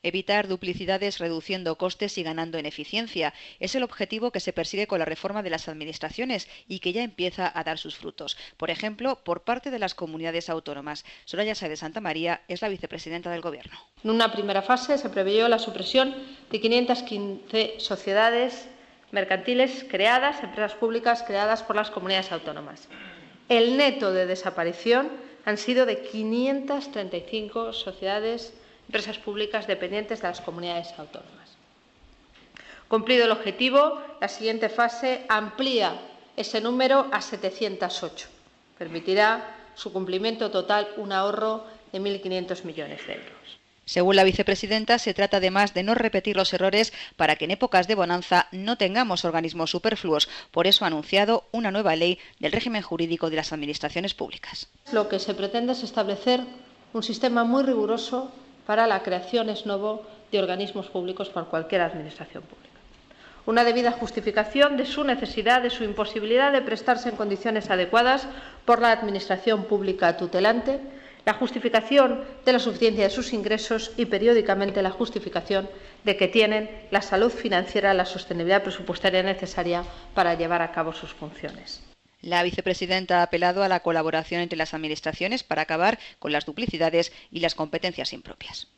Evitar duplicidades reduciendo costes y ganando en eficiencia es el objetivo que se persigue con la reforma de las administraciones y que ya empieza a dar sus frutos. Por ejemplo, por parte de las comunidades autónomas. Soraya Sáez de Santamaría es la vicepresidenta del Gobierno. En una primera fase se preveyó la supresión de 515 sociedades mercantiles creadas, empresas públicas creadas por las comunidades autónomas. El neto de desaparición han sido de 535 sociedades, empresas públicas dependientes de las comunidades autónomas. Cumplido el objetivo, la siguiente fase amplía ese número a 708. Permitirá su cumplimiento total un ahorro de 1.500 millones de euros. Según la vicepresidenta, se trata además de no repetir los errores para que en épocas de bonanza no tengamos organismos superfluos. Por eso ha anunciado una nueva ley del régimen jurídico de las administraciones públicas. Lo que se pretende es establecer un sistema muy riguroso para la creación ex novo de organismos públicos por cualquier administración pública. Una debida justificación de su necesidad, de su imposibilidad de prestarse en condiciones adecuadas por la administración pública tutelante, la justificación de la suficiencia de sus ingresos y, periódicamente, la justificación de que tienen la salud financiera, la sostenibilidad presupuestaria necesaria para llevar a cabo sus funciones. La vicepresidenta ha apelado a la colaboración entre las administraciones para acabar con las duplicidades y las competencias impropias.